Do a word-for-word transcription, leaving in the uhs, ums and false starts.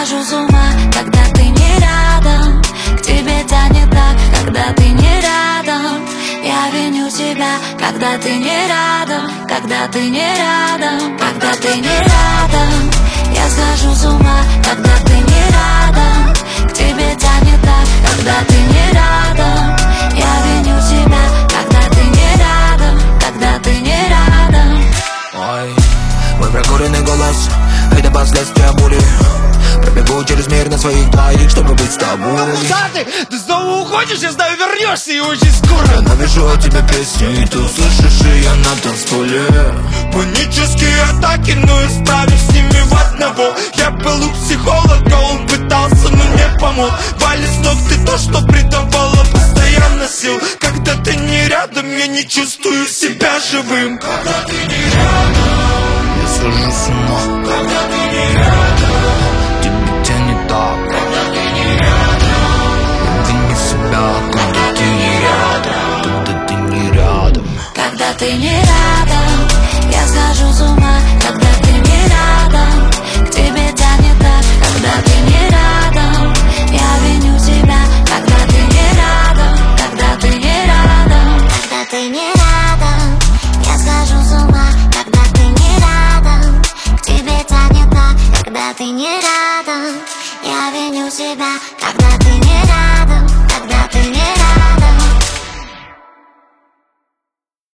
схожу с ума, когда ты не рядом. К тебе тянет так, когда ты не рядом. Я виню себя, когда ты не рядом, когда ты не рядом, когда ты не рядом. Я схожу с ума, когда ты не рядом. К тебе тянет так, когда ты не рядом. Я виню себя, когда ты не рядом, когда ты не рядом. Ой, мой прокуренный голос — это последствия боли. Пробегу через мир на своих двоих, чтобы быть с тобой. Куда ты? Ты снова уходишь, я знаю, вернешься и очень скоро. Я навяжу о тебе песни, и ты услышишь ее на танцполе. Панические атаки, но я справлюсь с ними в одного. Я был у психолога, он пытался, но не помог. Вали с ног ты то, что придавало постоянно сил. Когда ты не рядом, я не чувствую себя живым. Когда ты не рядом, я схожу с ума. Когда ты не рядом, тебе тянет так, когда ты не рядом. я виню себя, когда ты не рядом, когда ты не рядом. Когда ты не рядом, я схожу с ума, когда ты не рядом. К тебе тянет так, когда ты не рядом. Я виню себя, когда ты не рядом, когда ты не рядом. Когда ты не рядом, я схожу с ума, когда ты не рядом. К тебе тянет так, когда ты не рядом. Я виню себя, когда ты